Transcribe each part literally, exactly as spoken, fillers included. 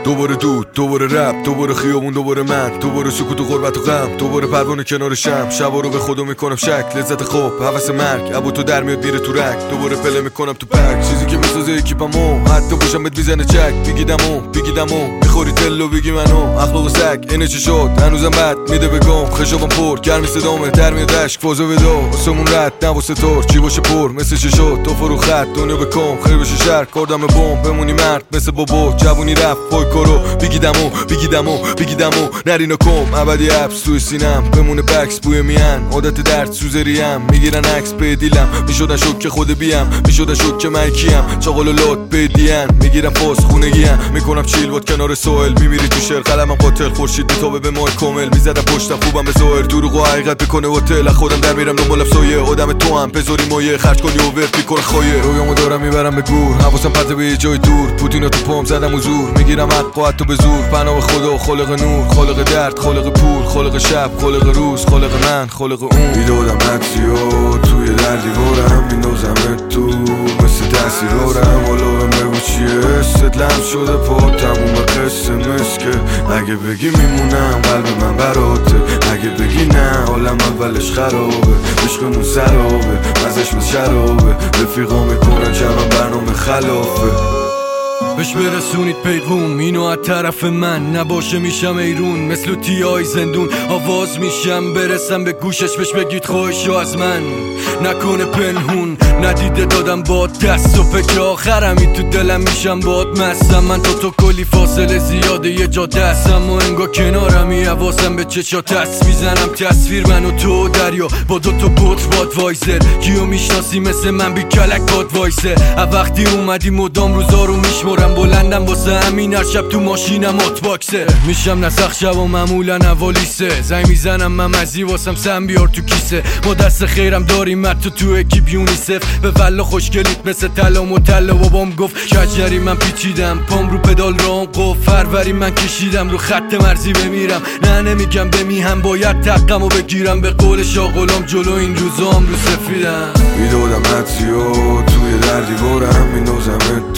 دوباره دود، دوباره رپ، دوباره خیابون، دوباره من، دوباره سکوت و غربت و غم، دوباره پروانه کنار شم. شبا رو به خودم میکنم شک، لذت خوب، هوس مرگ، ابو تو در میاد میره تو رک. دوباره پله میکنم تو پک، چیزی که میسازه اکیپمو، حتی باشم بهت میزنه چک. بگیدمو بگیدمو میخوری تلو بگی منو، اخلاق سگ اینه چی شد هنوزم بد میده بگم. خشابم پر گرمی صدامه در میاد اشک، فازو بدا آسمون رد نه واسه تور، چی باشه پر مثل چی شد تو فرو خط. دنیا بکن خیر بشه شهر، کاردم بمب بمونی مرد مثل بابا. جوونی رفت پای کارو، بگیدمو بگیدمو بگیدمو نرینو کم. ابدی حبس توی سینم بمونه بکس بوی میان، عادت درد سوزریم میگیرن عکس به دیلم. میشدن شک که خود بیم، میشدن شک که من کیم. چاقال و لات بدین میگیرم پاس خونگیم، میکنم چیل وات کنار سوئل. میمیری تو شعر قلمم قاتل، خورشید بیتابه به مای کامل. میزدم پشتم خوبم به ظاهر، دروغ و حقیقت بکنه هتل. خودم در میرم دنبال سایه، آدم تو هم پزوری مایه. خرج کنی و ورد میکنه خایه، رویامو دارم میبرم به گور. حواسم پرت به یه جای دور، پوتینا تو پام زدم حضور. میگیرم حق و حتی به زور، پناه خدا خالق نور. خالق درد، خالق پول، خالق شب، خالق روز، خالق من، خالق اون. میدادم عکسیو توی در دیوارم، میندازم تو مثل تاثیرارم. حالا بهم بگو چیه حست لمس شده پا تموم قصه مسکه. اگه بگی میمونم قلب من براته، اگه بگی نه حالم اولش خرابه. عشقمون سرابه مزش مثل شرابه، رفیقا میکنن جمعم برنامه خلافه. بهش برسونید پیغوم اینو از طرف من، نباشه میشم ایرون مثل تیای زندون. آواز میشم برسم به گوشش، بهش بگید خواهشو از من نکنه پنهون. ندیده دادم با دست و فکر آخرمی تو دلم میشم باد مستم. من تو تو کلی فاصله زیاده یه جا دستم و انگا کنارمی. حواسم به چشات دست میزنم تصویر من و تو دریا با دو تا بوت باد وایزر. کیو میشناسی مثل من بی کلک باد وایسه. وقتی اومدی مدام روزا رو میشمرم، بلندم واسه همین هر شب تو ماشینم هات باکسه. میشم نسخ شب و معمولا اوالیسه، زنگ میزنم ممزی واسم سم بیار تو کیسه. ما دست خیرم داریم تو تو اکیپ یونیسف. به ولا خوشگلیت مثل تلام و تله و بام گفت کجری من پیچیدم پام رو پدال رام قف. فروری من کشیدم رو خط مرزی بمیرم، نه نمیگم بمیهم باید تقم و بگیرم. به قول شاغلام جلو این روزام رو سفیدم. میدادم عکسیو توی در دیوارم، میندازم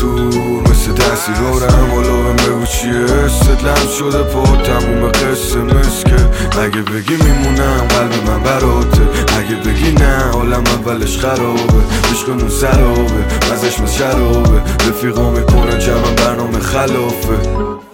دور مثل تاثیرارم. حالا بهم بگو چیه حست لمس شده پا تموم قصه مسکه. اگه بگی میمونم قلب من براته، اگه بگی نه حالم اولش خرابه. عشقمون سرابه مزش مثل شرابه، رفیقا میکنن جمعم برنامه خلافه.